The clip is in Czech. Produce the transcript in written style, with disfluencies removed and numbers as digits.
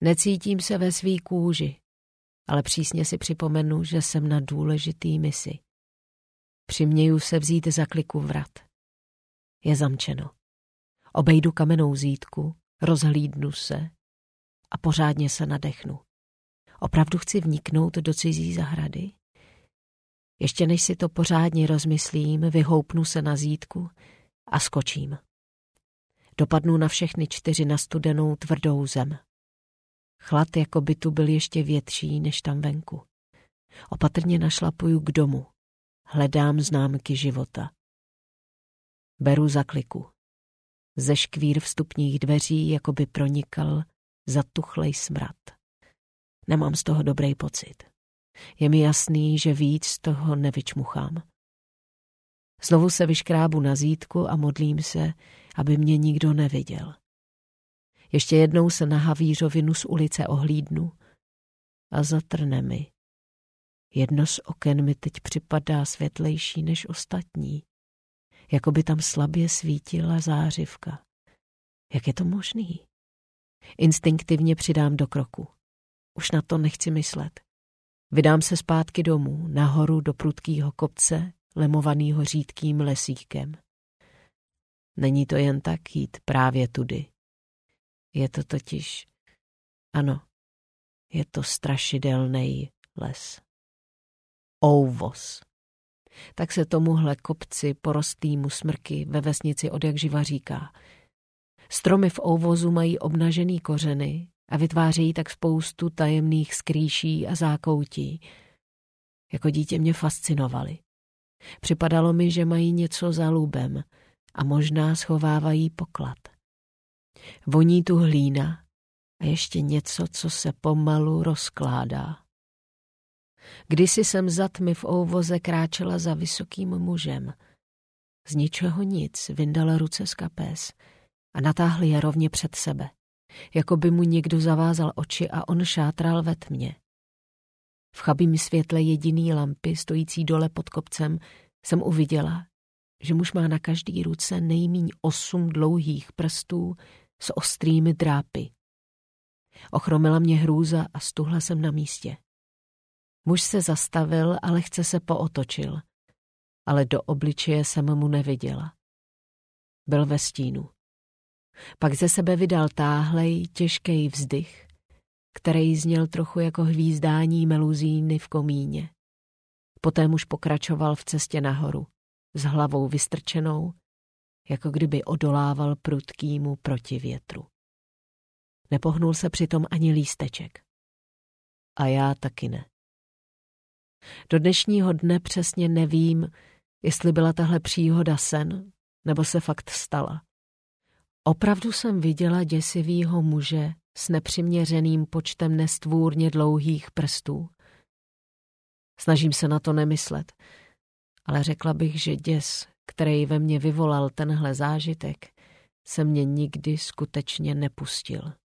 Necítím se ve svý kůži, ale přísně si připomenu, že jsem na důležitý misi. Přiměju se vzít za kliku vrat. Je zamčeno. Obejdu kamennou zídku, rozhlídnu se a pořádně se nadechnu. Opravdu chci vniknout do cizí zahrady? Ještě než si to pořádně rozmyslím, vyhoupnu se na zídku a skočím. Dopadnu na všechny 4 na studenou tvrdou zem. Chlad jako by tu byl ještě větší než tam venku. Opatrně našlapuju k domu. Hledám známky života. Beru za kliku. Ze škvír vstupních dveří jako by pronikal zatuchlej smrad. Nemám z toho dobrý pocit. Je mi jasný, že víc z toho nevyčmuchám. Znovu se vyškrábu na zídku a modlím se, aby mě nikdo neviděl. Ještě jednou se na havířovinu z ulice ohlídnu a zatrne mi. Jedno z oken mi teď připadá světlejší než ostatní. Jako by tam slabě svítila zářivka. Jak je to možný? Instinktivně přidám do kroku. Už na to nechci myslet. Vydám se zpátky domů, nahoru do prudkýho kopce, lemovanýho řídkým lesíkem. Není to jen tak jít právě tudy. Je to totiž, ano, je to strašidelnej les. Ouvos. Tak se tomuhle kopci porostlýmu smrky ve vesnici odjakživa říká. Stromy v ouvozu mají obnažený kořeny a vytvářejí tak spoustu tajemných skrýší a zákoutí. Jako dítě mě fascinovaly. Připadalo mi, že mají něco za lubem a možná schovávají poklad. Voní tu hlína a ještě něco, co se pomalu rozkládá. Kdysi jsem za tmy v ouvoze kráčela za vysokým mužem. Z ničeho nic vyndal ruce z kapes a natáhl je rovně před sebe. Jako by mu někdo zavázal oči a on šátral ve tmě. V chabým světle jediný lampy, stojící dole pod kopcem, jsem uviděla, že muž má na každý ruce nejmíň 8 dlouhých prstů s ostrými drápy. Ochromila mě hrůza a stuhla jsem na místě. Muž se zastavil a lehce se pootočil, ale do obličeje jsem mu neviděla. Byl ve stínu. Pak ze sebe vydal táhlej, těžkej vzdych, který zněl trochu jako hvízdání meluzíny v komíně. Poté muž pokračoval v cestě nahoru, s hlavou vystrčenou, jako kdyby odolával prudkýmu protivětru. Nepohnul se přitom ani lísteček. A já taky ne. Do dnešního dne přesně nevím, jestli byla tahle příhoda sen, nebo se fakt stala. Opravdu jsem viděla děsivýho muže s nepřiměřeným počtem nestvůrně dlouhých prstů. Snažím se na to nemyslet, ale řekla bych, že děs, který ve mně vyvolal tenhle zážitek, se mě nikdy skutečně nepustil.